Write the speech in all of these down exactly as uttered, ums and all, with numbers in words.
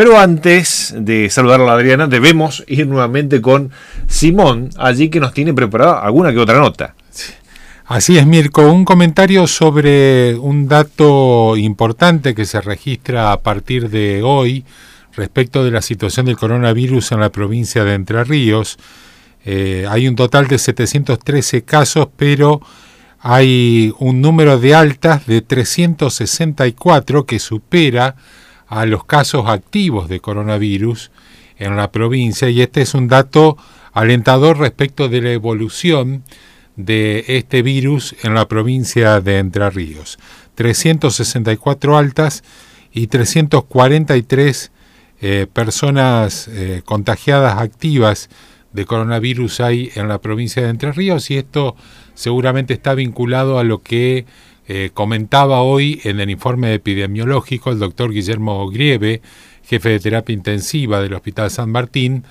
Pero antes de saludar a la Adriana, debemos ir nuevamente con Simón, allí que nos tiene preparada alguna que otra nota. Sí. Así es, Mirko, un comentario sobre un dato importante que se registra a partir de hoy respecto de la situación del coronavirus en la provincia de Entre Ríos. Eh, hay un total de setecientos trece casos, pero hay un número de altas de trescientos sesenta y cuatro que supera a los casos activos de coronavirus en la provincia, y este es un dato alentador respecto de la evolución de este virus en la provincia de Entre Ríos. trescientos sesenta y cuatro altas y trescientas cuarenta y tres eh, personas eh, contagiadas activas de coronavirus hay en la provincia de Entre Ríos, y esto seguramente está vinculado a lo que eh, comentaba hoy en el informe epidemiológico el doctor Guillermo Grieve, jefe de terapia intensiva del Hospital San Martín,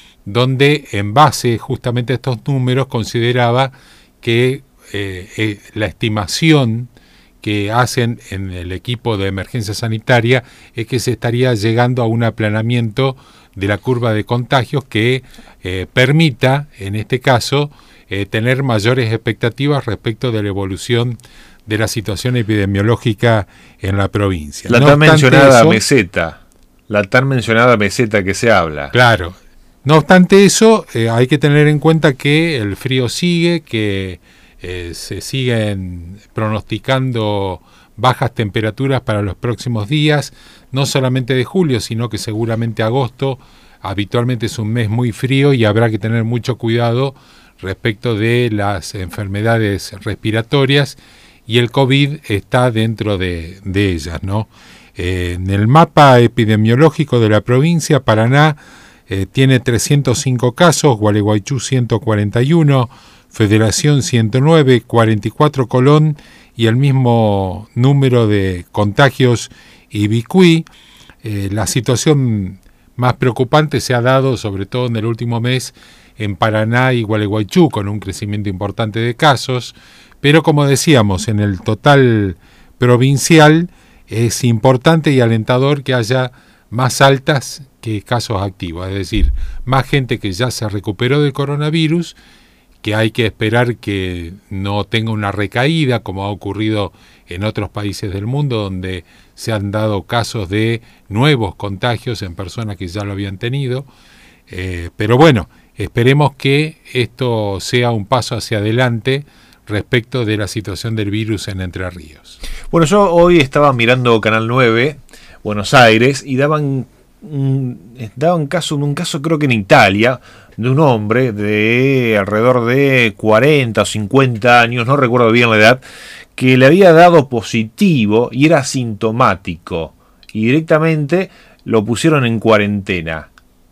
donde en base justamente a estos números consideraba que eh, eh, la estimación que hacen en el equipo de emergencia sanitaria es que se estaría llegando a un aplanamiento de la curva de contagios que eh, permita, en este caso, eh, tener mayores expectativas respecto de la evolución de la situación epidemiológica en la provincia. La no tan mencionada eso, meseta, la tan mencionada meseta que se habla. Claro. No obstante eso, eh, hay que tener en cuenta que el frío sigue, que eh, se siguen pronosticando bajas temperaturas para los próximos días, no solamente de julio, sino que seguramente agosto habitualmente es un mes muy frío y habrá que tener mucho cuidado respecto de las enfermedades respiratorias, y el COVID está dentro de, de ellas, ¿no? Eh, en el mapa epidemiológico de la provincia, Paraná eh, tiene trescientos cinco casos, Gualeguaychú ciento cuarenta y uno, Federación ciento nueve, cuarenta y cuatro Colón y el mismo número de contagios Ibicuí. Eh, la situación más preocupante se ha dado, sobre todo en el último mes, en Paraná y Gualeguaychú, con un crecimiento importante de casos, pero como decíamos, en el total provincial es importante y alentador que haya más altas que casos activos, es decir, más gente que ya se recuperó del coronavirus, que hay que esperar que no tenga una recaída como ha ocurrido en otros países del mundo, donde se han dado casos de nuevos contagios en personas que ya lo habían tenido. Eh, pero bueno, esperemos que esto sea un paso hacia adelante respecto de la situación del virus en Entre Ríos. Bueno, yo hoy estaba mirando Canal nueve, Buenos Aires, y daban un, daban caso, un caso creo que en Italia, de un hombre de alrededor de cuarenta o cincuenta años, no recuerdo bien la edad, que le había dado positivo y era asintomático, y directamente lo pusieron en cuarentena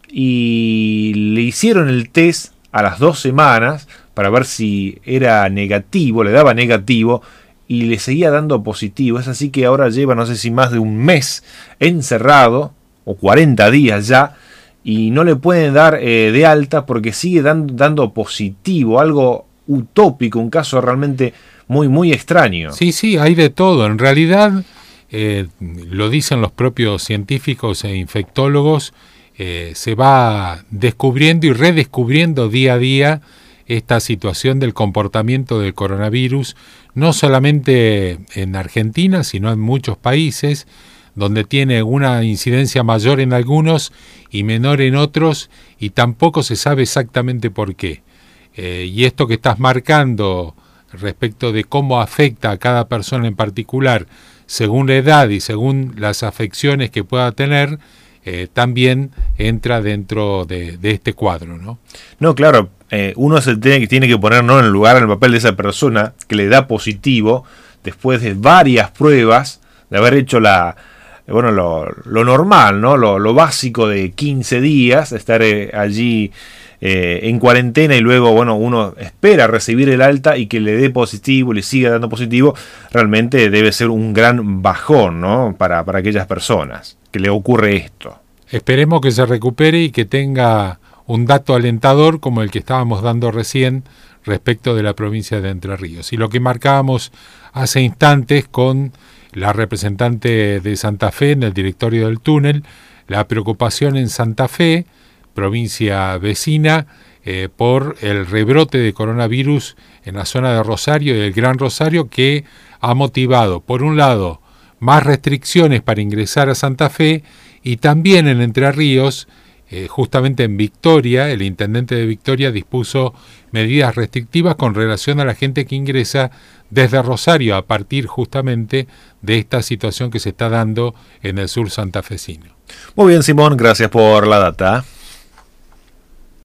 y le hicieron el test a las dos semanas para ver si era negativo, le daba negativo y le seguía dando positivo. Es así que ahora lleva no sé si más de un mes encerrado, o cuarenta días ya, y no le pueden dar eh, de alta porque sigue dando, dando positivo, algo utópico, un caso realmente muy, muy extraño. Sí, sí, hay de todo. En realidad, eh, lo dicen los propios científicos e infectólogos, eh, se va descubriendo y redescubriendo día a día esta situación del comportamiento del coronavirus, no solamente en Argentina, sino en muchos países, donde tiene una incidencia mayor en algunos y menor en otros, y tampoco se sabe exactamente por qué. Eh, y esto que estás marcando respecto de cómo afecta a cada persona en particular, según la edad y según las afecciones que pueda tener, eh, también entra dentro de, de este cuadro, ¿no? No, claro, eh, uno se tiene, tiene que poner, ¿no?, en el lugar, en el papel de esa persona que le da positivo, después de varias pruebas, de haber hecho la... bueno, lo, lo normal, ¿no? Lo, lo básico de quince días, estar eh, allí eh, en cuarentena, y luego, bueno, uno espera recibir el alta y que le dé positivo, le siga dando positivo. Realmente debe ser un gran bajón, ¿no?, para, para aquellas personas que le ocurre esto. Esperemos que se recupere y que tenga un dato alentador como el que estábamos dando recién respecto de la provincia de Entre Ríos. Y lo que marcábamos hace instantes con la representante de Santa Fe en el directorio del túnel, la preocupación en Santa Fe, provincia vecina, eh, por el rebrote de coronavirus en la zona de Rosario y el Gran Rosario, que ha motivado, por un lado, más restricciones para ingresar a Santa Fe, y también en Entre Ríos, eh, justamente en Victoria, el intendente de Victoria dispuso medidas restrictivas con relación a la gente que ingresa desde Rosario, a partir justamente de esta situación que se está dando en el sur santafesino. Muy bien, Simón, gracias por la data.